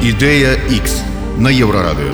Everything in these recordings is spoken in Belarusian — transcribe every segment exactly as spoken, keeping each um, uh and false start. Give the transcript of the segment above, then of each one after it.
Ідэя Х на Еўрарадыё.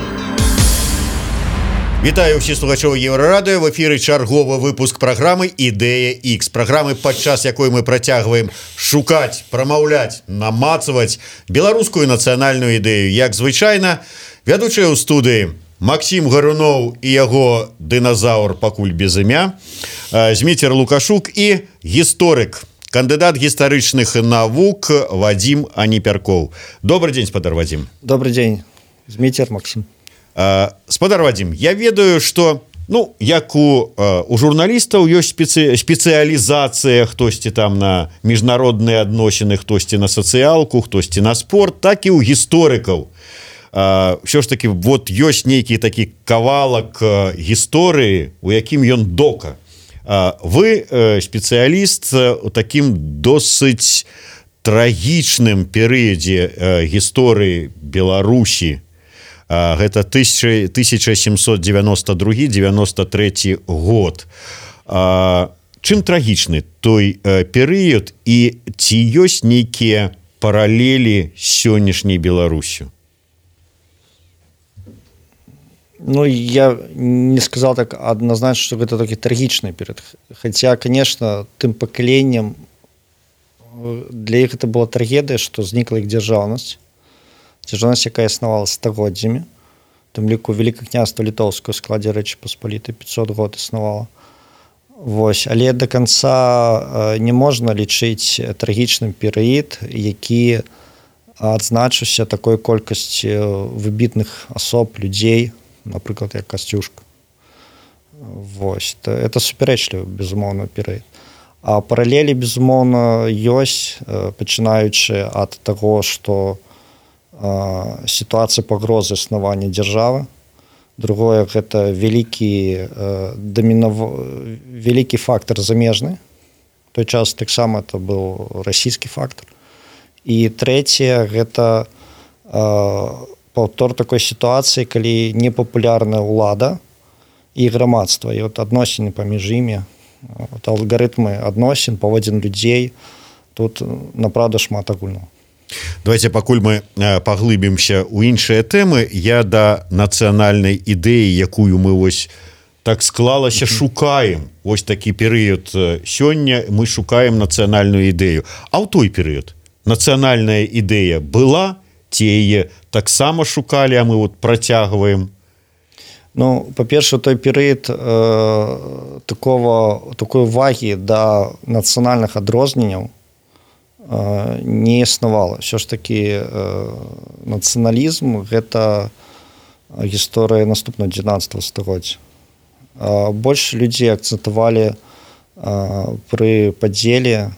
Вітаю ўсіх слухачоў Еўрарадыё. В эфіры чарговы выпуск праграмы Ідэя Х. Праграмы, падчас якой мы працягваем шукаць, прамаўляць, намацаваць беларускую нацыянальную ідэю. Як звычайна, вядучыя ў студыі Максім Гаруноў і яго дыназаўр пакуль без імя, Зміцер Лукашук і гісторык, кандыдат гістарычных навук Вадим Аніпяркоў. Добрый день, спадар Вадим. Добрый день, Зміцер Максим. Спадар Вадим, я ведаю, что ну як у, у журналістаў ёсць специ... спецыялізацыя, хтосьці там на міжнародныя адносіны, хтосьці на сацыялку, хтосьці на спорт, так і ў гісторыкаў. Все ж таки вот ёсць нейкі такі кавалак гісторыі, у якім ён дока. Вы спецыяліст у такім досыць трагічным перыядзе гісторыі Беларусі. Гэта тысяча сямсот девяносто другі — девяносто трэці год. Чым трагічны той перыяд і ці ёсць нейкія паралелі з сённяшняй Беларусю? Ну, я не сказал так однозначно, что это таки трагичный период. Хотя, конечно, тем поколением для их это была трагедия, что зникла их державность. Державность, якая існавала стагоддзямі. Тым ліку Великае княства Літоўскае ў складзе Рэчы Паспалітай пятьсот год існавала. Вось. Але до конца не можна лічыць трагічным перыяд, які адзначыўся такой колькасцю выбітных асоб, людзей, напрыклад, як Касцюшка. Вось. Это супярэчлівы, безумоўна, перыяд. А паралелі, безумоўна, ёсць, пачынаючы ад таго, што ситуация погрозы існавання дзяржавы. Другое, гэта вялікі дамінав... вялікі фактор замежны. В той час таксама это быў расійскі фактор. І трэцяе, гэта паўтор такой сітуацыі, калі непапулярная ўлада і грамадства. І вот адносіны паміж імі, вот алгарытмы адносін, паводзін людзей, тут направда шмат агульнага. Давайте, пакуль мы паглыбімся ў іншыя тэмы, я да нацыянальнай ідэі, якую мы вось так склалася, шукаем. Вось такі перыяд сёння мы шукаем нацыянальную ідэю. А ў той перыяд нацыянальная ідэя была, ці яе таксама шукалі, а мы вот працягваем? Ну, па-першае, той перыяд э, такого, такой увагі да нацыянальных адрозненняў не існавала. Все ж таки нацыяналізм гэта гісторыя наступного дзевятнадцатага стагоддзя. Больш людзей акцэнтавалі пры падзеле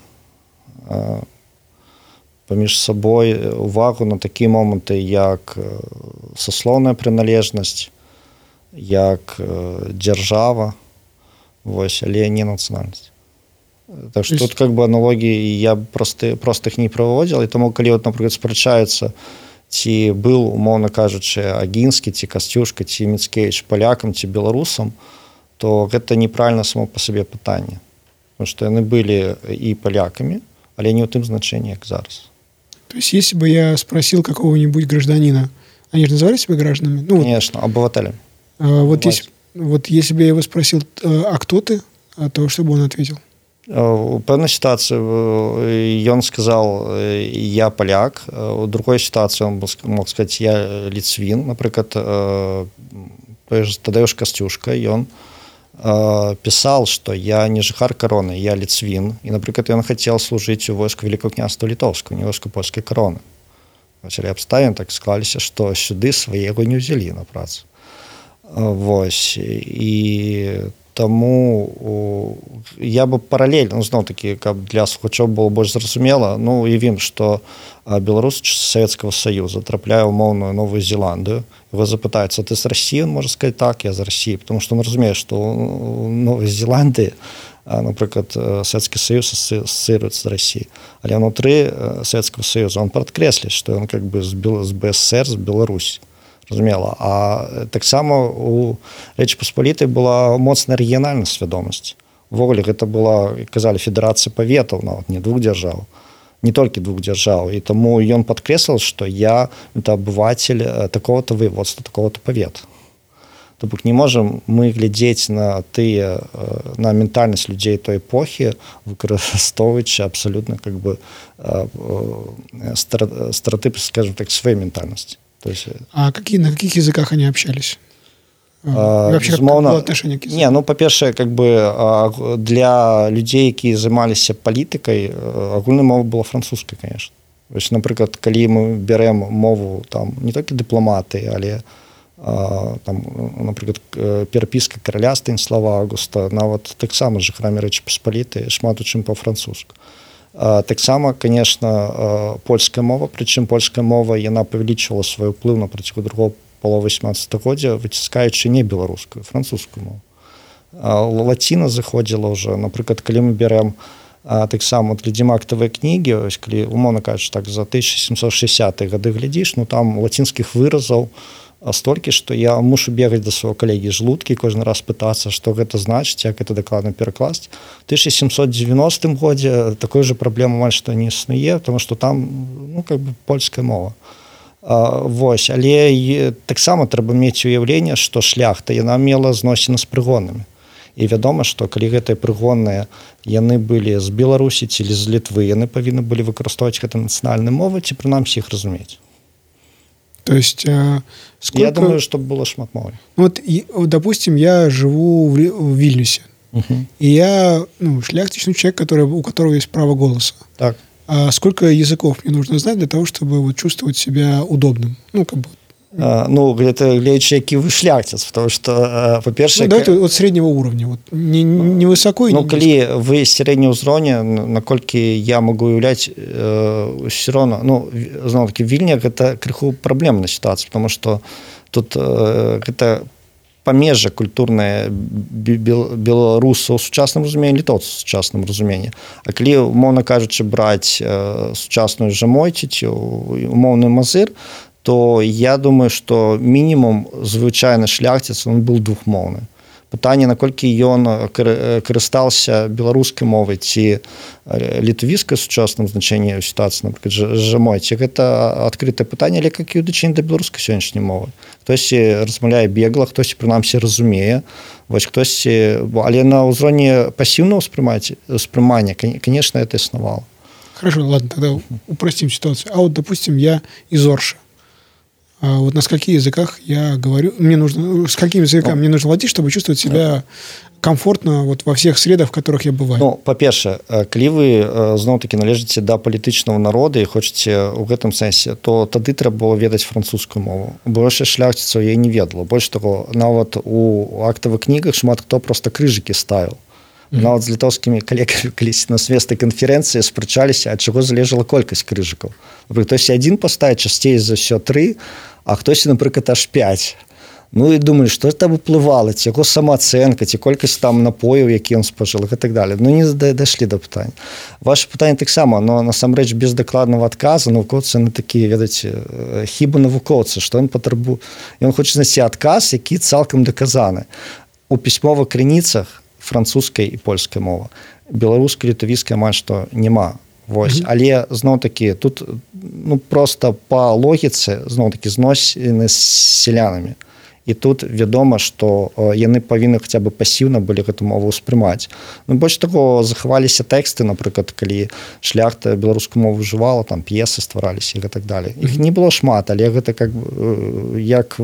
паміж сабой увагу на такія моманты, як саслоўная прыналежнасць, як дзяржава, вось, але не нацыянальнасць. Так что тут как бы аналогии я просто, просто их не проводил, и тому, калі вот, например, спрачаюцца, ці был, умоўно кажучы, Агінскі, ці Касцюшка, ці Міцкевіч палякам, ці беларусам, то гэта неправильно само по себе пытанне. Потому что яны были и поляками, але не ў тым значении, как зараз. То есть, если бы я спросил какого-нибудь гражданина, они же называли себя гражданами? Ну, конечно, вот, обывателями. А, вот, если, вот если бы я его спросил, а кто ты, а то что бы он ответил? У пэўнай сітуацыі ён сказал я паляк, у другой сітуацыі он мог сказать я ліцвін. Напрыклад, Тадеуш Касцюшка, ён пісаў, што я не жыхар кароны, я ліцвін, і, напрыклад, ён хацеў служыць у войску Великого княства Літоўскага, не войску польскай кароны. Але абставіны так склаліся, што сюды свае яго не ўзялі на працу. Вось. І таму я бы паралельна, ну, зноў такі, каб для слухачоў было больш зразумела, ну, уявім, што беларус з Савецкага Саюза трапляе ў умоўную Новую Зеландыю, его запытаюцца, ты з Расіі? Он можа сказаць, так, я з Расіі, потому што он разумее, што ў Новай Зеландыі, напрыклад, Савецкі Саюз асацыюецца з Расіі, але ўнутры Савецкага Саюза он падкрэсліць, што ён как бы з Бэ Эс Эс Эр, з Беларусі. Разумела. А таксама у Рэчы Паспалітай была моцная рэгіянальная свядомасць. Увогуле гэта была, казалі, федэрацыя паветаў, нават не двух дзяржаў. не толькі двух дзяржаў, і таму ён падкрэсліў, што я это абывацель такого-то воеводства, такого-то павета. То бок не можам мы глядзець на тыя на ментальнасць людзей той эпохі, выкарыстоўваючы абсалютна как бы стэрэатып, скажем так, сваёй ментальнасці. То есть, а какие, на каких языках они общались? А, вообще, безумоўна, как было отношение к языку? Не, ну, па-першае, как бы для людзей, якія займаліся палітыкай, агульная мова была французская, конечно. То есть, напрыклад, калі мы бярэм мову там не толькі дыпламаты, але там, напрыклад, перапіска караля Станіслава Аўгуста, нават таксама з жыхарамі Рэчы Паспалітай шмат у чым па-французску. Таксама, конечно, польская мова, прычым польская мова, яна павялічвала свой уплыў на працягу другого паловы васьманаццатага годдзя, выціскаючы не беларускую, французскую мову. Лаціна заходзіла ўжо, напрыклад, калі мы бярэм таксама глядзім актавыя кнігі, ось, калі, умоўна кажучы, так, за тысяча сямсот шэсцідсятыя гады глядзіш, ну там лацінскіх выразаў столькі, што я мушу бегаць да свайго калегі жлудкі, кожны раз пытацца, што гэта значыць, як гэта дакладна перакласць. У тысяча сямсот дзевяностым годзе такой же праблемы амаль што не існуе, тому што там, ну, как бы польская мова. А, вось, але таксама трэба мець уяўленне, што шляхта яна мела зносіны з прыгоннымі. І вядома, што калі гэтыя прыгонныя яны былі з Беларусі ці з Літвы, яны павінны былі выкарыстоўваць гэта нацыянальныя мовы ці прынамсі іх разумець. То есть, а, сколько... Я думаю, что было шмат мовы. Вот, и, допустим, я живу в, в Вильнюсе, uh-huh. и я, ну, шляхтичный человек, который, у которого есть право голоса. Так. А сколько языков мне нужно знать для того, чтобы вот, чувствовать себя удобным? Ну, как бы... А, ну, это глядячи, який вы шляхтец, потому что, по-перше... Ну, давайте от среднего уровня, вот, не, не высоко и ну, не коли вы среднего уровня, наколькі я могу уявлять, э, все равно, ну, знову таки, Вільня – это крыху проблемная ситуация, потому что тут э, это памежжа культурнае беларусаў у сучасным разуменні, літоўцаў у сучасным разуменні. А калі, умоўна кажучы, браць э, сучасную жамойці ці умоўны мазыр, то я думаю, што мінімум звычайны шляхціц он быў двухмоўны. Пытанне, наколькі ён карыстаўся беларускай мовай ці літвійскай сучасным значэнні ў сітуацыі, напрыклад, жамойці, гэта адкрытае пытанне, але як і ў дачыненні да беларускай сённяшняй мовы. Хтосьці размаўляе бегла, хтосьці прынамсі разумее, вось хтосьці, але на ўзроўні пасіўнага ўспрымання, конечно, это існавала. Хорошо, ладно, тогда упростим ситуацию. А вот, допустим, я из Орша. А вот на скольких языках я говорю, мне нужно, с какими языками ну, мне нужно владеть, чтобы чувствовать себя комфортно вот во всех средах, в которых я бываю? Ну, па-першае, калі вы зноў-такі належыце да палітычнага народа і хочаце ў гэтым сэнсе, то тады трэба было ведаць французскую мову. Большасць шляхціцаў я не ведала. Больш таго, нават у актавых кнігах шмат хто проста крыжыкі ставіў. Mm-hmm. Нават з літоўскімі калегамі калісь на свестай канферэнцыі спрачаліся, ад чаго залежала колькасць крыжыкаў. Хтось адзін паставіць, часцей за ўсё тры, а хтось, напрыклад, аж пяць. Ну і думалі, што там уплывала, ці яго самаацэнка, ці колькасць там напояў, які ён спажыл, і так далее. Ну не дайшлі да пытання. Ваше пытанне таксама, но насамрэч без дакладнага адказу навукоўцы на такія, ведаеце, хібы навукоўца, што ён патрабуе. Ён хоча знайсці адказ, які цалкам даказаны. У пісьмовых крыніцах французская і польская мова. Беларуская, літвійская амаль што няма. Вось, mm-hmm. але зноў-такі тут ну просто па логіцы зноў-такі зносіны з сялянамі. І тут вядома, што яны павінны хаця бы пасіўна былі гэту мову ўспрымаць. Ну больш таго захаваліся тэксты, напрыклад, калі шляхта беларускую мову ўжывала, там п'есы ствараліся і так далее. Іх не было шмат, але гэта как бы як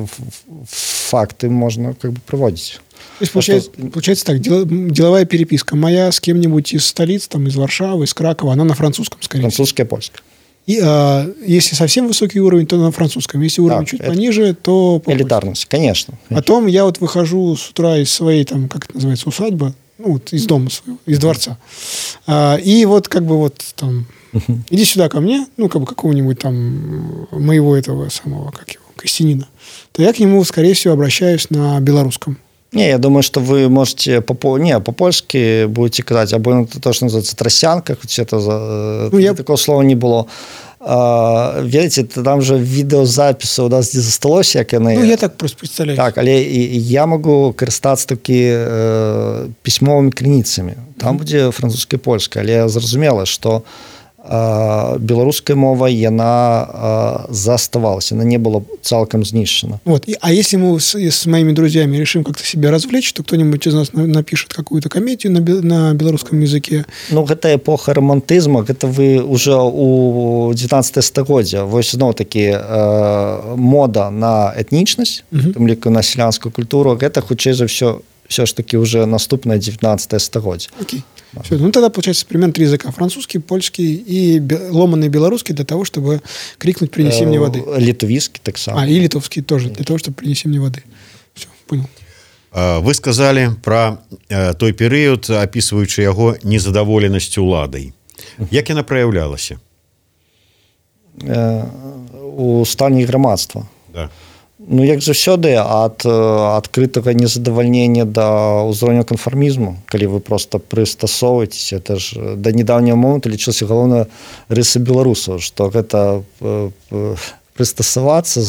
факты можна как бы прыводзіць. То есть, получается, что... получается так, деловая переписка моя с кем-нибудь из столиц, там, из Варшавы, из Кракова, она на французском, скорее всего. Французская, польская. И а, если совсем высокий уровень, то на французском. Если уровень да, чуть это... пониже, то... Элитарность, конечно, конечно. Потом я вот выхожу с утра из своей, там, как это называется, усадьбы, ну, вот из дома своего, из дворца. А, и вот как бы вот там, uh-huh. иди сюда ко мне, ну, как бы какого-нибудь там моего этого самого, как его, крестьянина, то я к нему, скорее всего, обращаюсь на белорусском. Не, я думаю, что вы можете по, не, по-польски будете казать, або то, что называется тросянка, хоть это за, ну, я... такого слова не было. А, видите, там же відеозапису у нас не засталося, як яны... Ну, я так просто представляю. Так, але я могу карыстацца такі э, пісьмовымі крыніцамі. Там mm-hmm. будзе французская і польская, але зразумела, што беларуская мова яна заставалась, она не была цалкам знішчана. Вот. А если мы с, с моими друзьями решим как-то себя развлечь, то кто-нибудь из нас напишет какую-то комедию на, на белорусском языке? Ну, гэта эпоха романтизма, гэта вы уже у девятнадцатое стагоддзя. Вось зноў-такі э, мода на этнічнасць, uh-huh. тым ліку на сялянскую культуру, гэта хутчэй за ўсё все ж таки уже наступное девятнадцатое стагоддзя. Окей. Да. Все, ну тогда получается примерно три языка: французский, польский и ломаный белорусский для того, чтобы крикнуть «принеси мне воды». Литвийский так само. А, и литовский тоже для того, чтобы «принеси мне воды». Все, понял. Вы сказали про той перыяд, описываючы яго незадаволенасць уладай. Як яна праяўлялася? У стані грамадства. Да. Ну, як заўсёды, ад адкрытага незадавальнення да ўзроўню канфармізму, калі вы проста прыстасоўваецеся, это ж да недаўняга моманту лічылася галоўная рыса беларусаў, што гэта прыстасавацца,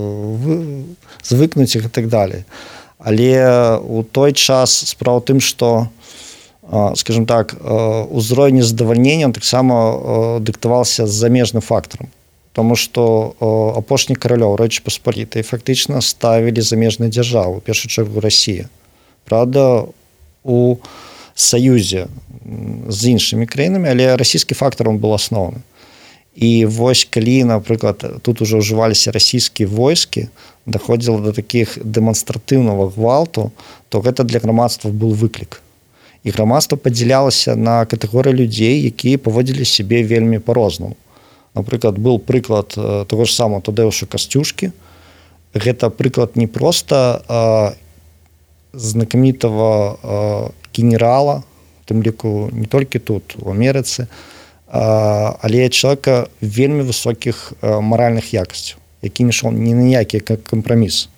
звыкнуць і так далей. Але у той час справа ў тым, што, скажем так, узровень незадавальнення таксама дыктаваўся замежным фактарам. Тому што апошні каралёў Рэчы Паспалітай фактычна ставілі замежныя дзяржавы, у першую чаргу Расія. Правда, у саюзе з іншымі краінамі, але расійскі фактар быў асноўны. І вось калі, напрыклад, тут ужо ўжываліся расійскія войскі, даходзіла да такіх дэманстратыўнага гвалту, то гэта для грамадства быў выклік. І грамадства падзялялася на катэгорыі людзей, якія паводзілі сябе вельмі па-рознаму. Напрыклад, быў прыклад таго ж самого Тадэуша Касцюшкі. Гэта прыклад не проста а, знакамітага а, генерала, тым ліку не толькі тут, у Амерыцы, а, але чалавека вельмі высокіх а, маральных якасцяў, які не ішоў ні на які кампраміс.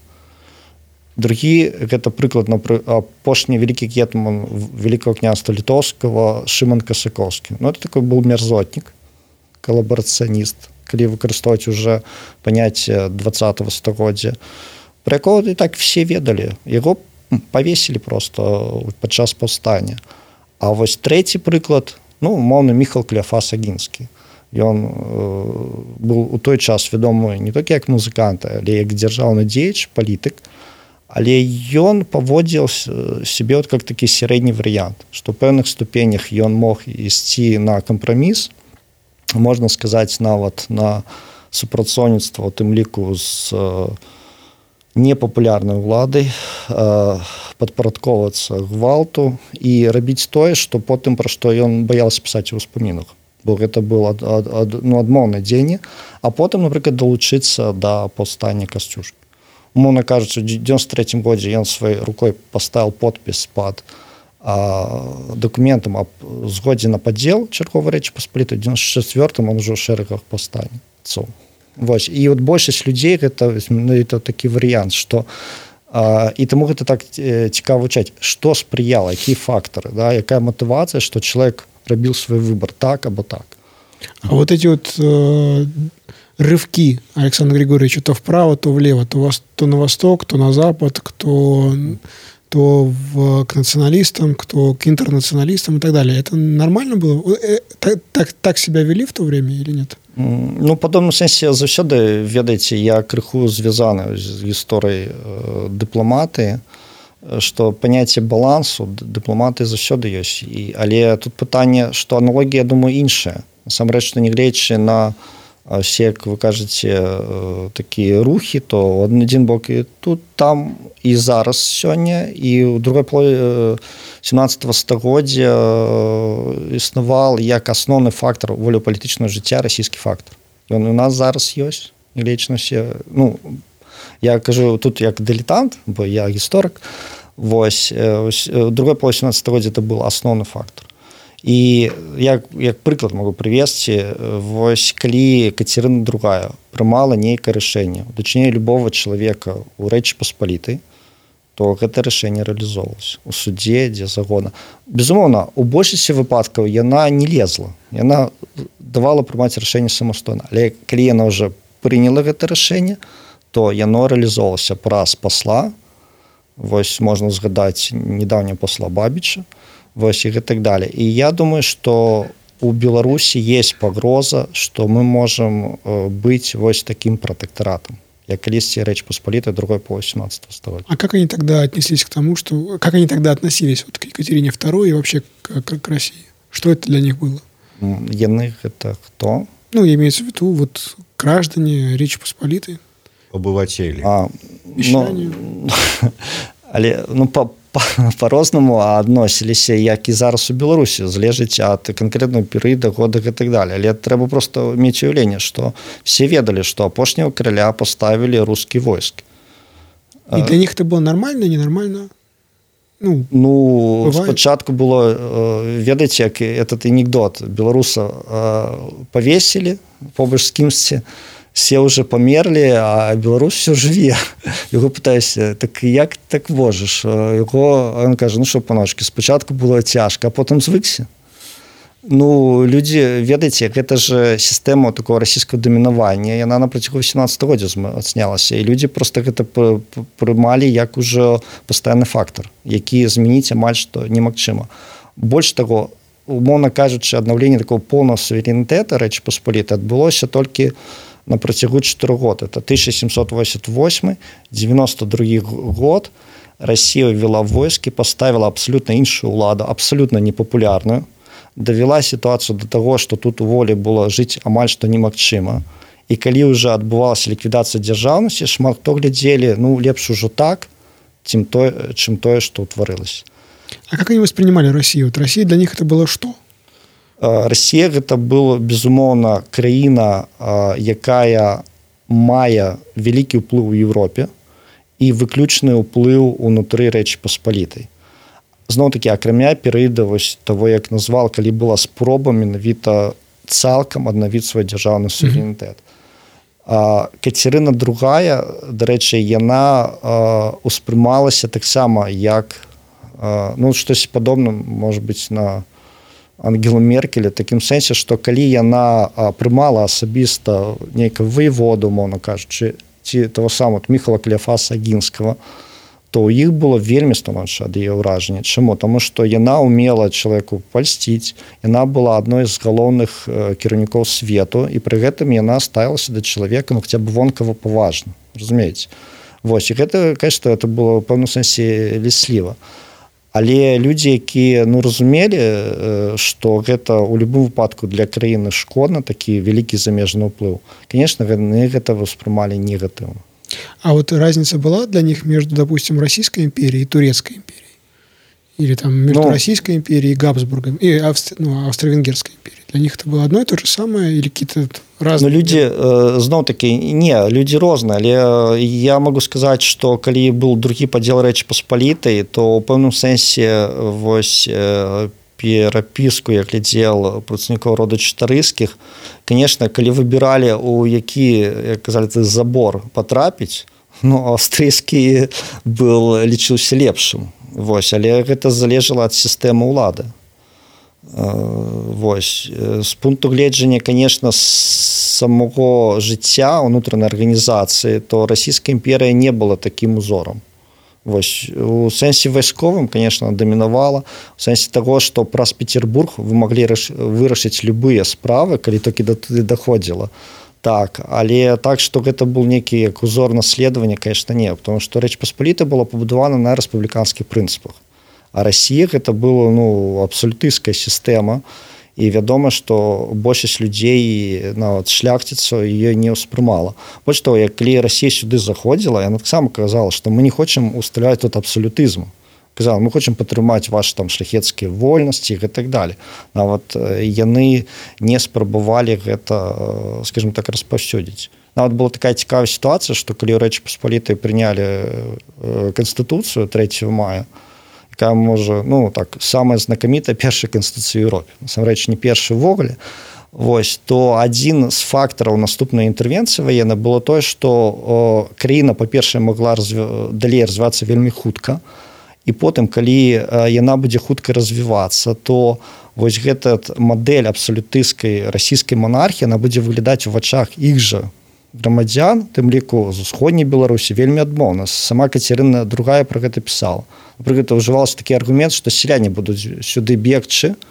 Другі, гэта прыклад, апошні вялікі гетман Великого княства Літоўскага Шыман Касакоўскі. Ну, это такой быў мерзотнік, калабарацыяніст, калі выкарыстоўваць уже паняцце двадцатого стагоддзя, пра якого і так все ведалі. Яго павесілі проста падчас паўстання. А вось трэці прыклад, ну, умоўна, Міхал Кляфас Агінскі. Ён э, быў у той час вядомы не толькі як музыкант, але як дзяржаўны дзеяч, палітык, але ён паводзіў сябе як такі сярэдні варыянт, што ў пэўных ступенях ён мог ісці на кампраміс, можна сказаць, нават на супрацоўніцтва, у тым ліку з э, непапулярнай уладай, э, падпарадковацца гвалту і рабіць тое, што потым, пра што ён баяўся пісаць у ўспамінах. Бо гэта было ад, ад, ад, ну, адмоўнае дзеянне, а потым, напрыклад, далучыцца да паўстання Касцюшкі. Умоўна кажучы, у дзевяносто трэцім годзе ён сваёй рукой паставіў подпіс пад документам аб згодзе на падзел чарговай Рэчы Паспалітай. У дзевяносто чацвёртым он ужо ў шэрагах паўстанцаў. Вось. І от большасць людзей гэта, ну, это такі варыянт, што а, і таму гэта так цікава вывучаць, што спрыяла, якія фактары, да, якая матывацыя, што чалавек рабіў свой выбор так або так. А вот эти вот э, рывки Александра Григорьевича то вправо, то влево, то, вос, то на восток, то на запад, кто... то в, к националистам, кто к интернационалистам и так далее. Это нормально было? Так, так, так себя вели в то время или нет? Ну, па пэўным сэнсе, заўсёды, ведаеце, я крыху звязаны з гісторыяй э, дыпламатыі, што паняцце балансу дыпламатыі заўсёды ёсць. І, але тут пытанне, што аналогія, я думаю, іншая. Насамрэч, што нягледзячы на все, як вы кажаце, такія рухі, то адзін бок і тут, там, і зараз сёння, і ў другой палове сямнадцатага стагоддзя існаваў як асноўны фактар волепалітычнага жыцця расійскі фактар. Ён у нас зараз ёсць, нягледзячы на все. Ну, я кажу тут як дылетант, бо я гісторык. Вось, у другой палове сямнадцатага стагоддзя это быў асноўны фактар. І як, як прыклад могу прывесці, вось калі Кацярына другая прымала нейкае рашэнне ў дачыненні любого чалавека ў Рэчы Паспалітай, то гэта рашэнне рэалізоўвалася у судзе, дзе загона. Безумоўна, у большасці выпадкаў яна не лезла, яна давала прымаць рашэнне самастойна, але калі яна ўжо прыняла гэта рашэнне, то яно рэалізоўвалася праз пасла. Вось можна згадаць недаўняга пасла Бабіча, вось і так далее. І я думаю, што у Беларусі есть пагроза, што мы можам быць вось таким протекторатом, як калісьці Рэч Паспалітай другой по восемнадцатого столетия. А как они тогда отнеслись к тому, что... Как они тогда относились вот к Екатерине второй и вообще к, к, к России? Что это для них было? Яны это кто? Ну, имеется в виду вот граждане Речи Посполитой. Обыватели. А, ну, але, ну, по, по, по-рознаму адносіліся, як і зараз у Беларусі, залежыць ад канкрэтнага перыяда, года і так далее. Але трэба просто мець уяўленне, што все ведалі, што апошняго караля паставілі рускі войск. І для них это было нормально, ненормально? Ну, ну бывает. Спачатку было, ведаеце, як этот анекдот, беларуса повесілі побач з кімсьці, все уже померлі, а Беларусь все жыве. Яго пытаюся, так як так можаш? Яго, он кажа, ну що, паночки, спачатку было цяжка, а потым звыкся. Ну, людзі, ведаеце, гэта же сістэма такого расійскага дамінавання, яна на працягу восемнадцатого года ацнялася, і людзі просто гэта прымалі як уже пастаянны фактор, які змяніць амаль што немагчыма. Больш таго, умоўна кажучы, аднаўленне такого поўнага суверэнітэта Рэчы Паспалітай адбылося толькі на працягу чатырох год. Это тысяча семьсот восемьдесят восьмой — девяносто другі год. Россия ввела войски, поставила абсолютно іншую ўладу, абсолютно непопулярную, довела ситуацию до того, что тут у волі было жыць амаль што немагчыма. І калі уже адбывалася ліквідацыя дзяржаўнасці, шмат хто глядзелі, ну, лепш ужо так, чым тое, чым тое, што ўтварылася. А как они воспринимали Россию? Вот Россия для них это было что? Россия гэта была, безумоўна, краіна, якая мае вялікі ўплыў у Европе і выключны ўплыў унутры Рэчы Паспалітай. Зноў-такі, акрамя перыяда вось того, як назвал, калі была спроба менавіта цалкам аднавіць свой дзяржаўны суверэнітэт. Mm-hmm. Кацярына другая, дарэчы, яна успрымалася таксама як, ну, штось падобна, можа быць, на Ангелу Меркель, такім сэнсе, што калі яна прымала асабіста нейкага воеводу, умоўна кажучы, ці того самого Міхала Кляфаса Агінскага, то ў іх было вельмі станоўча ад яе ўражання. Чаму? Таму што яна умела чалавеку пальсціць, яна была адной з галоўных кіраўнікоў свету, і пры гэтым яна ставілася да чалавека, ну, хаця б вонкава паважна. Разумееце? Вось, і гэта, конечно, это было ў пэўным сэнсе лісліва. Але людзі, якія, ну, разумелі, што гэта ў любым выпадку для краіны шкодна, такі вялікі замежны ўплыў, конечно, яны гэта воспрымалі негатыўна. А вот разница была для них между, допустим, Российской империей и Турецкой империей? Или там между ну, Российской империей и Габсбургом, и Австри... ну, Австро-Венгерской империей? Для них это было одно и то же самое или какие-то разные? Ну, люди, э, зноў-таки, не, люди розныя, але я могу сказать, что калі был другі падзел Рэчы Паспалітай, то ў пэўным сэнсе вось э, перапіску, я глядзел прадстаўнікоў роду чатарыйскіх, конечно, калі выбіралі, у які, як казалі, забор патрапіць, ну, аўстрыйскі был, лічыўся лепшым. Вось, але гэта залежала ад сістэмы ўлады. Вось. З пункту гледжання, конечно, самого жыцця унутранай арганізацыі, то Расійская імперія не была такім узором. Вось. У сэнсе вайсковым, конечно, дамінавала, у сэнсе таго, што праз Петербург вы маглі вырашыць любыя справы, калі толькі да туды даходзіла. Так, але так, што гэта быў некі як узор наследавання, конечно, не, потому што Рэч Паспалітай была пабудавана на рэспубліканскіх прынцыпах. А Расія гэта была, ну, абсалютысцкая сістэма, і вядома, што большасць людзей, нават шляхціцаў, яе не ўспрымала. Больш таго, як калі Расія сюды заходзіла, яна таксама казала, што мы не хочам усталяваць тут абсалютызм. Казала, мы хочам падтрымаць вашы там шляхецкія вольнасці і так далее. Нават яны не спрабавалі гэта, скажем так, распаўсюдзіць. Нават была такая цікавая сітуацыя, што калі ў Рэчы Паспалітай прынялі канстытуцыю трэцяга мая, якая, можа, ну, так, самая знакамітая першая канстытуцыя ў Еўропе, насамрэч не першая ўвогуле, вось, то адзін з фактараў наступнай інтэрвенцыі ваеннай было тое, што краіна, па-першае, магла разві... далей развівацца вельмі хутка, і потым, калі яна будзе хутка развівацца, то вось гэта мадэль абсалютысцкай расійскай монархіі, яна будзе выглядаць у вачах іх жа грамадзян, тым ліку з усходняй Беларусі, вельмі адмоўна. Сама Кацярына другая пра гэта пісала. Напрыклад, ўжываўся такі аргумент, што сяляне будуць сюды бегчы,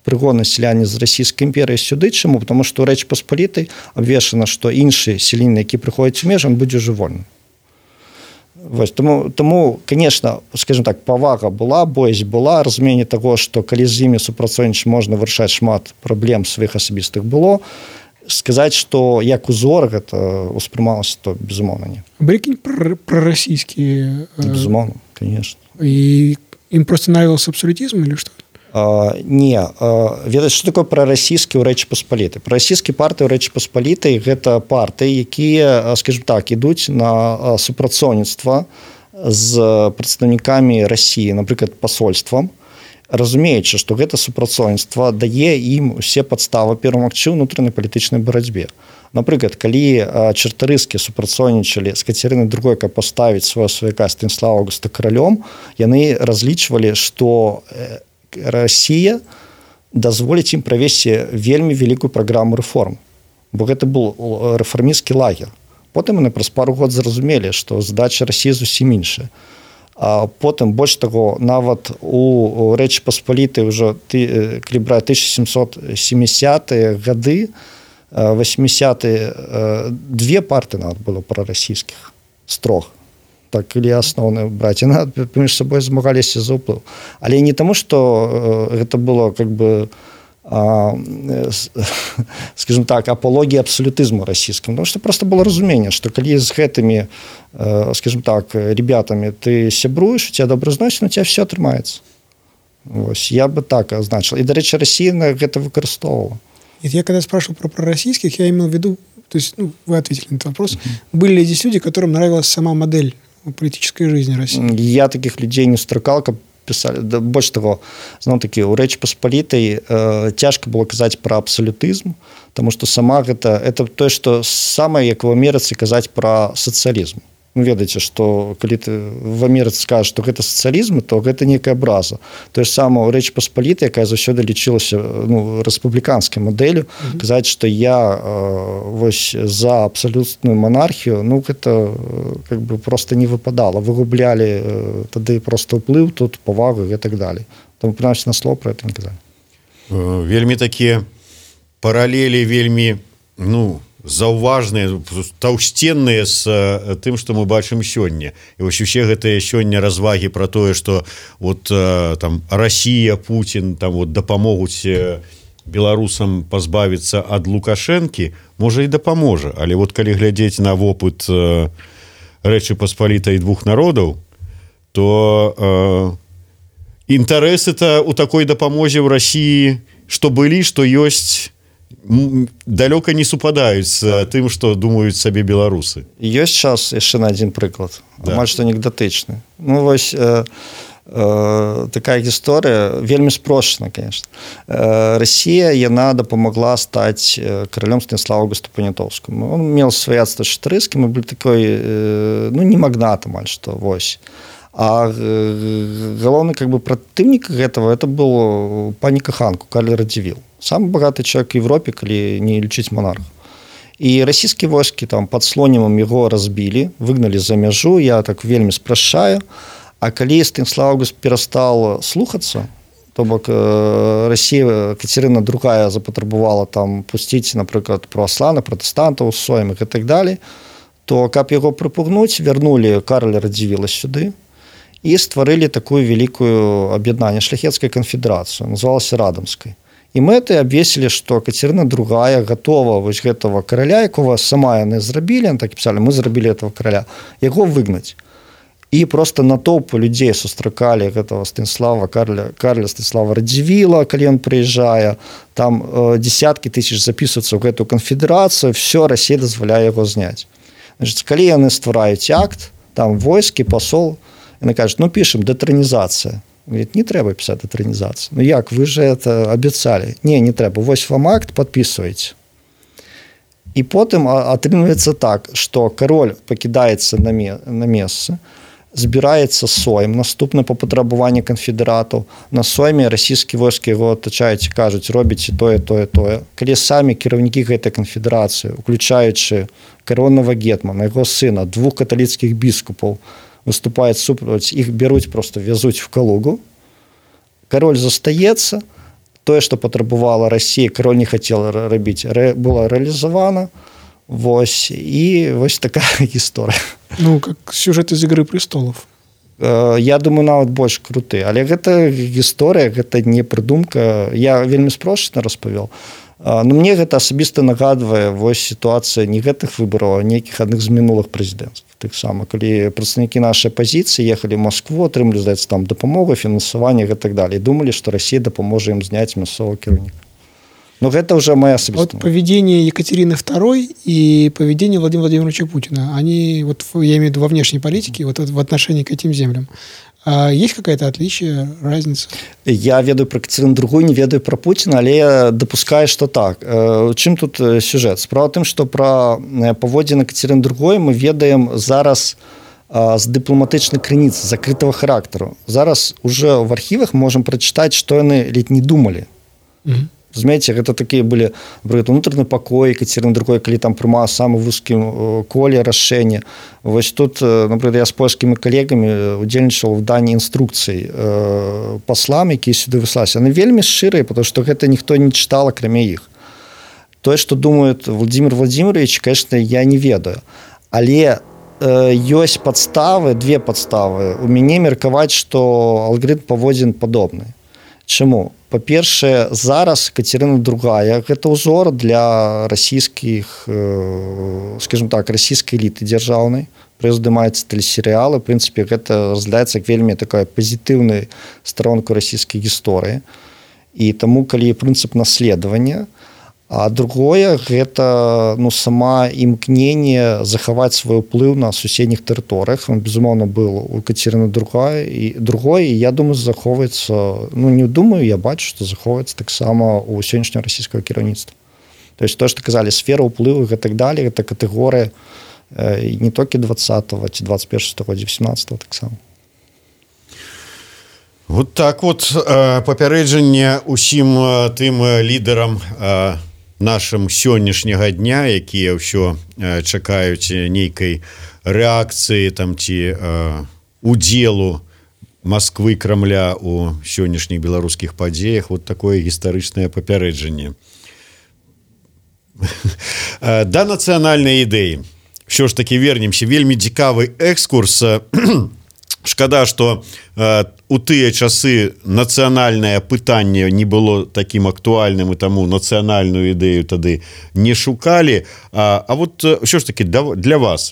прыгоны селяне з расійскай імперыі сюды. Чаму? Потому што ў Рэчы Паспалітай абвешчана, што іншы селянін, які прыходзіць у межы, ён будзе ўжо вольны. Вось, тому, тому, конечно, скажем так, павага была, боязь была, разуменне таго, што калі з імі супрацоўнічаць можна вырашаць шмат праблем сваіх асабістых было. Сказаць, што як узор гэта ўспрымалася, то безумоўна не. Былі какие-нибудь пророссийские? Безумоўна, конечно. И им просто нравился абсолютизм или что? А, не, а, ведаць, што такое прарасійскі ў Рэчы Паспалітай? Прарасійскія партыі ў Рэчы Паспалітай гэта партыі, якія, скажем так, ідуць на супрацоўніцтва з прадстаўнікамі Расіі, напрыклад, пасольствам, разумеючы, што гэта супрацоўніцтва дае ім усе падставы перамагчы ў ўнутранай палітычнай барацьбе. Напрыклад, калі чартарыскі супрацоўнічалі з Кацярынай другой, каб паставіць свайго сваяка Станіслава Аўгуста каралём, яны разлічвалі, што Расія дазволіць ім правесці вельмі вялікую праграму рэформ, бо гэта быў рэфармісцкі лагер. Потым яны праз пару год зразумелі, што задача Расіі зусім іншая. А потым, больш таго, нават у Рэчы Паспалітай ўжо, калі браць тысяча сямсот сямідзясятыя гады, восьмідзясятыя, две партыі нават было прарасійскіх, з трох. Так, или асноўныя браць, яны паміж сабой змагаліся за ўплыў. Але не таму, што гэта было, как бы, а, скажем так, апологія абсолютызму расійскім, потому что просто было разуменне, што калі з гэтымі, скажем так, ребятамі ты сябруеш, у тебя добры зносін, у тебя все атрымаецца. Вось, я бы так означил. И, до речи, Россия гэта выкарыстоўвала. Я когда спрашивал про пророссийских, я имел в виду, то есть, ну, вы ответили на этот вопрос, uh-huh. были ли здесь люди, которым нравилась сама модель политической жизни России? Я таких людей не строкал, как писали. Да, больше того, знал такие, у Рэчы Паспалітай э, тяжко было казаць про абсолютизм, потому что сама это, это то, что самое, как в Америце, казаць про социализм. Ну, ведаеце, што калі ты в Амерыцы скажаш, што гэта сацыялізм, то гэта некая абраза. Тое ж самае ў Рэчы Паспалітай, якая заўсёды лічылася, ну, рэспубліканскай мадэллю, mm-hmm. казаць, што я э, вось за абсалютную манархію, ну, гэта как бы просто не выпадала. Выгублялі э, тады просто ўплыў, тут павагу і так далее. Таму, прынамсі, на слова про это не казалі. Вельмі такія паралелі, вельмі, ну, заўважныя, таўсценныя з тым, што мы бачым сёння. І вось усе гэтыя сёння развагі пра тое, што вот там Расія, Путін там вот дапамогуць беларусам пазбавіцца ад Лукашэнкі, можа і дапаможа, але вот калі глядзець на вопыт Рэчы Паспалітай двух народаў, то э, інтарэсы-то у такой дапамозе ў Расіі, што былі, што ёсць, далёка не супадаюць з тым, што думаюць сабе беларусы. Ёсць час яшчэ на адзін прыклад, да. Амаль што анекдатычны. Ну, вось э, э, такая гісторыя, вельмі спрошчана, конечно. Э, Расія, яна дапамагла стаць каралём Станіславу Аўгусту Панятоўскаму. Он меў сваяцтва чартарыскім, і быў такой, э, ну, не магнат, амаль што, вось. А галоўны, как бы, противник гэтага, это был пані Каханку, Карл Радзівіл. Самый богатый человек в Европе, калі не лічыць монарха. И российские войски там под Слонімам его разбили, выгнали за мяжу, я так вельмі спрашаю. А калі Станіслав Аўгуст перестал слухаться, то бок Россия, Кацярына другая запатрабавала там пусціць, напрыклад, праваслаўных, пратэстантаў, соймых и так далее, то каб его прыпугнуць, вярнули Карля Радзівіла сюды и стварылі такую великую аб'яднанне, шляхецкую конфедерацию, называлася Радамскай. І мэты абвесілі, што Кацярына другая гатова вось гэтага караля, якога сама яны зрабілі, яны так пісалі, мы зрабілі этого караля, яго выгнаць. І просто натоўп людзей сустракалі гэтага Станіслава, Карля, Карля Станіслава Радзівіла, калі ён прыязджае, там э, десяткі тысяч запісваюцца ў гэтую канфедэрацыю, все, Расія дазваляе яго зняць. Значит, калі яны ствараюць акт, там войскі, пасол, яны кажуць, ну пішам, дэтранізацыя. Говорит, не трэба пісаць дэтранізацыю. Ну як, вы же это абяцалі. Не, не трэба. Вось вам акт, подписывайте. І потым атрымліваецца так, што кароль пакідаецца на, ме, на месцы, збіраецца сойм, наступны па патрабаванні канфедэратаў. На сойме расійскія войскі яго атачаюць і кажуць, робіце тое, тое, тое. Калі самі кіраўнікі гэтай канфедэрацыі, уключаючы кароннага гетмана, яго сына, двух каталіцкіх біскупаў, выступает супраць, их берут, просто везут в Калугу. Король застаецца, тое, што патрабавала Расія, кароль не хацела рабіць, было рэалізавана. Вось, і вось такая гісторыя. Ну, как сюжет из «Игры престолов». Я думаю, нават больш круты. Але гэта гісторыя, гэта не прыдумка. Я вельмі спрошчана распавёл. Но мне гэта асабіста нагадвае вось сітуацыя не гэтых выбараў, а нейкіх адных з мінулых прэзідэнцтв. Таксама, калі прадстаўнікі нашай апазіцыі ехалі ў Маскву, атрымлівалі, здаецца, там дапамогу, фінансаванне і так далее. Думалі, што Расія дапаможа ім зняць мясцовага кіраўніка. Но это уже моя особистая. Вот поведение Екатерины второй и поведение Владимира Владимировича Путина, они, вот я имею в виду во внешней политике, вот в отношении к этим землям, а есть какая-то отличие, разница? Я ведаю про Екатерину другую, не ведаю про Путина, але я допускаю, что так. Чым тут сюжет? Справа в тым, што пра паводзіны Екатерины другой мы ведаем зараз з дыпламатычнай крыніцы, закрытого характару. Зараз уже в архівах можем прачытаць, што яны ледь не думалі. Угу. Разумееце, гэта такія былі, напрыклад, унутраны пакой Екатерины другой, калі там прымала самы вузкім коле рашэнне. Вось тут, напрыклад, я з польскімі калегамі удзельнічаў в данні інструкцый паслам, якія сюды выслаліся. Яны вельмі шчырыя, потому што гэта ніхто не чытал, акрамя іх. Тое, што думаюць Владимир Владимирович, конечно, я не ведаю. Але ёсць падставы, две падставы. У мяне меркаваць, што алгарытм паводзін падобны. Чаму? Па-першае, зараз Екатерина другая гэта ўзор для расійскіх, скажем так, расійскай эліты дзяржаўнай. Прыздымаецца тэлесерыялы, в прынцыпе, гэта разглядаецца як вельмі такая пазітыўная старонка расійскай гісторыі. І таму, калі прынцып наследавання, а другое, гэта ну, сама імкненне захаваць свой уплыў на суседніх тэрыторыях. Он, безумоўна, был у Екатерины другой, і, другой, і я думаю, захоўваецца, ну, не думаю, я бачу, што захоўваецца таксама у сённяшняго расійскага кіраўніцтва. То есть то, што казалі, сфера ўплыву і так далее, гэта катэгорыя э, не толькі двадцатого ці двадцать першага стагоддзя, восемнадцатого таксама. Вот так вот э, папярэджанне усім э, тым э, лідарам э, нашым сённяшняга дня, якія ўсё э, чакаюць нейкай рэакцыі там ці э, удзелу Москвы, Крамля у сённяшніх беларускіх падзеях. Вот такое гістарычнае папярэджанне. Да нацыянальнай ідэі. Всё ж таки вернемся. Вельмі цікавы экскурс. Шкада, што э, у тыя часы нацыянальнае пытанне не было такім актуальным, і таму нацыянальную ідэю тады не шукалі. А, а вот ўсё ж таки для вас,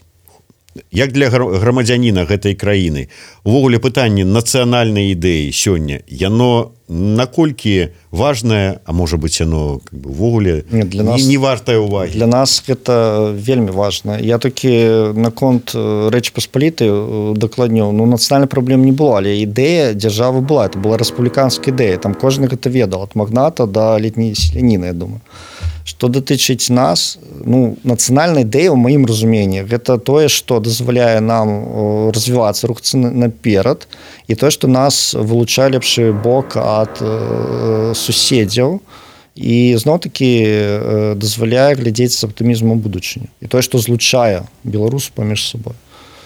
як для грамадзяніна гэтай краіны, увогуле пытанне нацыянальнай ідэі сёння, яно наколькі важнае, а можа быць, яно как бы увогуле для нас, не, не вартае ўвагі? Для нас гэта вельмі важна. Я такі наконт Рэчы Паспалітай дакладнёў, ну, нацыянальных праблем не было, але ідэя дзяржавы была, это была рэспубліканская ідэя, там кожны гэта ведаў, ад магната да летняй селяніны, я думаю. Што датычыць нас, ну, нацыянальная ідэя, у маім разуменні, гэта тое, што дазваляе нам развівацца, рухацца наперад, і тое, што нас вылучае лепшы бок ад э, суседзяў, і зноў-такі э, дазваляе глядзець з аптымізмам будучыню. І тое, што злучае беларусаў паміж сабой.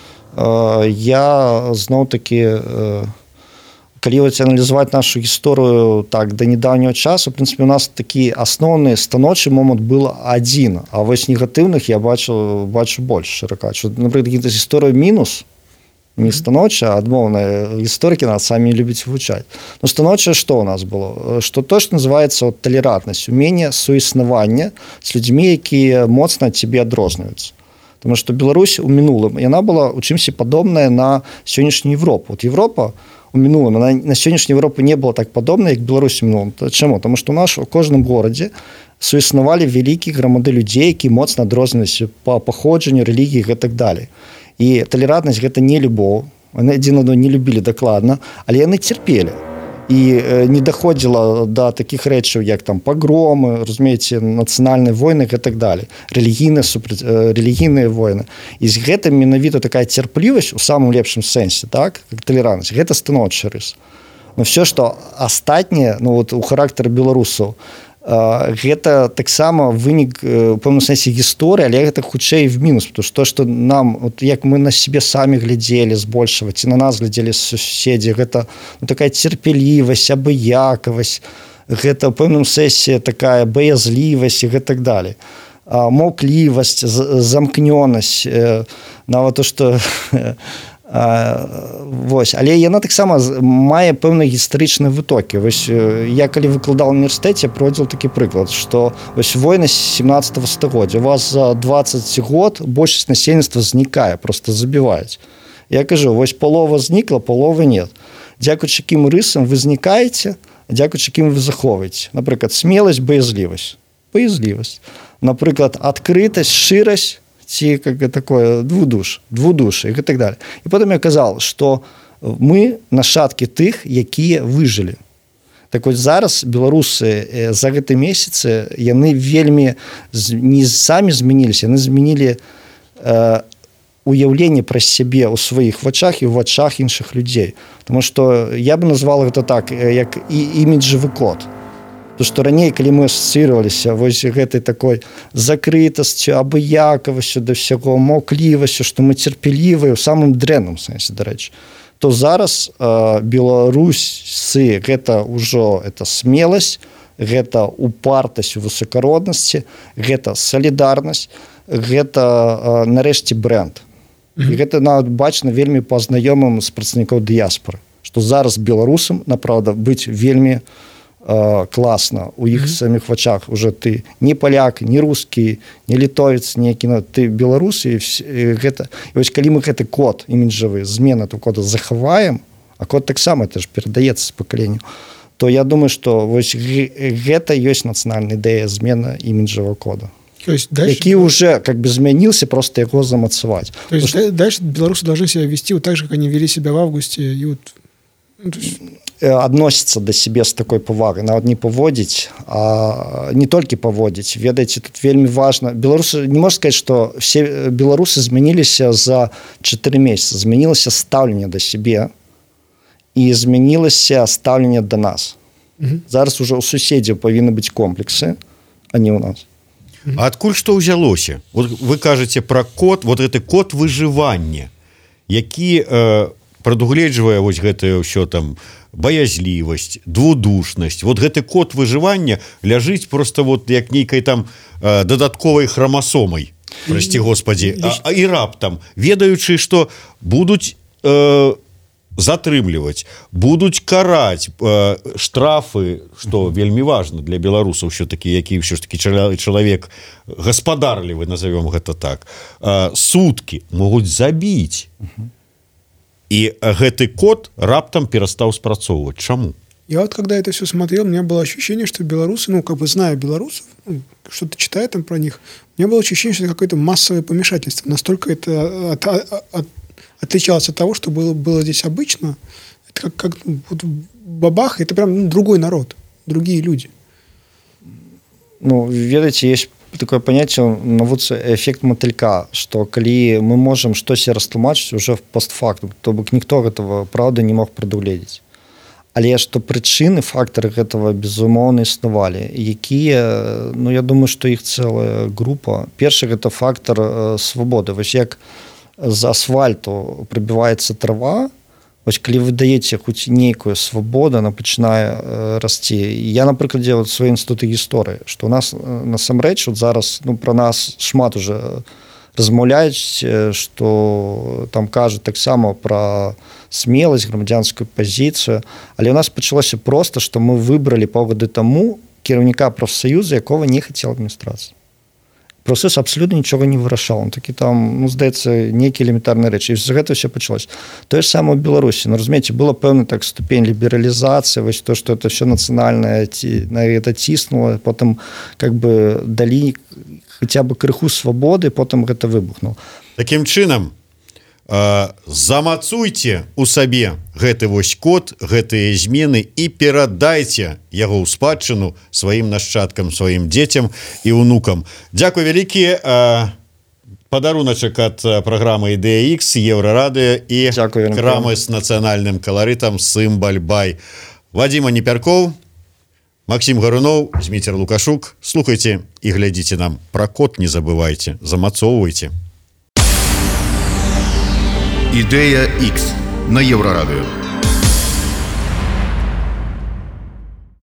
Э, я зноў-такі... Э, калі вот аналізаваць нашу гісторыю так да нядаўняга часу, в прынцыпе, у нас такі асноўны станоўчы момант был адзін, а вось негатыўных я бачу бачу больш шырока. Напрыклад, гісторыя мінус, не станоўчая, а адмоўная, гісторыкі нас самі любяць вывучаць. Но станоўчае што ў нас было? Што то, што называецца вот, талерантнасць, уменне суіснавання з людзьмі, якія моцна ад цябе адрозніваюцца. Таму што Беларусь у мінулым, яна была у чымсьці падобная на сённяшнюю Европу. Вот Европа у мінулым, на, на сённяшняй Европы не было так падобна, як Беларусь у мінулым. Чаму? Таму што ў нас у кожным горадзе суіснавалі вялікія грамады людзей, які моцна адрозніліся па паходжанню, рэлігіі і так далее. І талерантнасць гэта не любоў, яны адзін аднаго не любілі дакладна, але яны цярпелі. І не даходзіла да такіх рэчаў, як там пагромы, разумееце, нацыянальныя войны і так далее, рэлігійныя супраць рэлігійныя войны. І з гэтым менавіта такая цярплівасць у самым лепшым сэнсе, так, як талерантнасць, гэта станоўчы рыс. Но все, што астатняе, ну вот у характары беларусаў, гэта таксама вынік у пэўным сэнсе гісторыі, але гэта хутчэй в мінус, потому што, што нам, вот, як мы на сябе самі глядзелі збольшага, ці на нас глядзелі суседзі, гэта ну, такая цярпелівасць, абыякавасць, гэта ў пэўным сэнсе такая баязлівасць і гэтак далей. Маўклівасць, замкнёнасць, нават то, што вось, але яна таксама мае пэўныя гістарычныя вытокі. Вось я калі выкладаў у універсітэце, праводзіў такі прыклад, што вось войны семнадцатага стагоддзя, у вас за дваццаць год большасць насельніцтва знікае, просто забіваюць. Я кажу, вось палова знікла, паловы нет. Дзякуючы якім рысам вы знікаеце, дзякуючы якім вы захоўваеце. Напрыклад, смеласць, баязлівасць. Баязлівасць. Напрыклад, адкрытасць, шчырасць, ці как такое двудуш, двудушы і так далее. І потым я казаў, што мы нашчадкі тых, якія выжылі. Так вось зараз беларусы за гэты месяцы, яны вельмі не самі змяніліся, яны змянілі э, уяўленне пра сябе ў сваіх вачах і ў вачах іншых людзей. Таму што я бы назвал гэта так, як і іміджавы код. То, што раней, калі мы асацыироваліся вось гэтай такой закрытасцю, абыякавасцю да ўсяго, маўклівасцю, што мы цярпелівыя ў самым дрэнным сэнсе, дарэчы, то зараз э, беларусы гэта ўжо это смеласць, гэта упартасць у высакароднасці, гэта салідарнасць, гэта э, нарэшце брэнд. Mm-hmm. І гэта нават бачна вельмі па знаёмым з прадстаўнікоў дыяспоры, што зараз беларусам, направда, быць вельмі класна у іх mm-hmm. саміх вачах. Уже ты не паляк, не рускі, не літовец, некі, ну, ты беларус, і, і гэта. І вось калі мы гэты код іміджавы, змена этого кода захаваем, а код таксама это ж перадаецца з пакаленню, то я думаю, што вось гэта ёсць нацыянальная ідэя змена іміджавага кода. То есть дальше... Які уже как бы змянился, просто его замацевать. То есть что... дальше белорусы должны себя вести вот так же, как они вели себя в августе, и вот... Ну, то есть... Адносіцца да сябе з такой павагай, нават не паводзіць, а не толькі паводзіць. Ведаеце, тут вельмі важна. Беларусы, не можна сказаць, што все беларусы змяніліся за чатыры месяцы. Змянілася стаўленне да сябе і змянілася стаўленне да нас. Угу. Зараз уже у суседзяў павінны быць комплексы, а не ў нас. А адкуль што ўзялося? Вот вы кажаце пра код, вот гэты код выжывання, які э, прадугледжвае вось гэтае ўсё там баязлівасць, двудушнасць. Вот гэты код выжывання ляжыць просто вот як нейкай там э, дадатковай храмасомай, прости господи, а, а і раптам, ведаючы, што будуць э, затрымліваць, будуць караць э, штрафы, што вельмі важна для беларусаў ўсё-такі, які ўсё ж такі чалавек гаспадарлівы, назовём гэта так, э, суткі могуць забіць. И гэты код раптом перестал спрацоўваць. Чаму? Я вот когда это все смотрел, у меня было ощущение, что белорусы, ну, как бы зная белорусов, ну, что-то читая там про них, у меня было ощущение, что это какое-то массовое помешательство. Настолько это от, от, от, отличалось от того, что было, было здесь обычно. Это как, как вот бабах, это прям ну, другой народ, другие люди. Ну, ведаеце, есть такое понятие навуцы эффект мотылька, что калі мы можем штосьці растлумачыць уже в постфактум, то бок ніхто гэтага правда не мог прадугледзець. Але што прычыны, фактары гэтага безумоўна існавалі, якія, ну я думаю, што іх цэлая група. Першы гэта фактар э, свабоды. Вось як з асфальту прыбіваецца трава, вось калі вы даеце хоць нейкую свабоду, она пачынае э, расці. Я, напрыклад, вот свой інстытут гісторыі, што у нас насамрэч вот зараз ну, пра нас шмат уже размаўляюць, што там кажуць таксама пра смеласць, грамадзянскую пазіцыю, але у нас пачалося проста, што мы выбралі паўгады таму кіраўніка прафсаюза, якога не хацела адміністрацыя. Працэс абсолютно нічога не вырашаў. Он такі там, ну, здаецца, нейкія элементарныя рэчы. І з гэта ўсё пачалося. Тое ж самае ў Беларусі. Ну, разумееце, была пэўна так ступень лібералізацыі, вось то, што это ўсё нацыянальнае, на гэта ціснула, потым как бы далі хаця бы крыху свабоды, потым гэта выбухнула. Такім чынам, замацуйце у сабе гэты вось код, гэтыя змены і перадайце яго ў спадчыну сваім нашчадкам, сваім дзецям і ўнукам. Дзякуй вялікі. Падаруначак ад праграмы Ідэя Ікс, Еўрарадыё і крамы з нацыянальным каларытам Сымбаль-Бай. Вадзіма Непяркоў, Максім Гаруноў, Зміцер Лукашук. Слухайце і глядзіце нам. Пра код не забывайце, замацоўвайце. Ідэя Ікс на Еўрарадыё.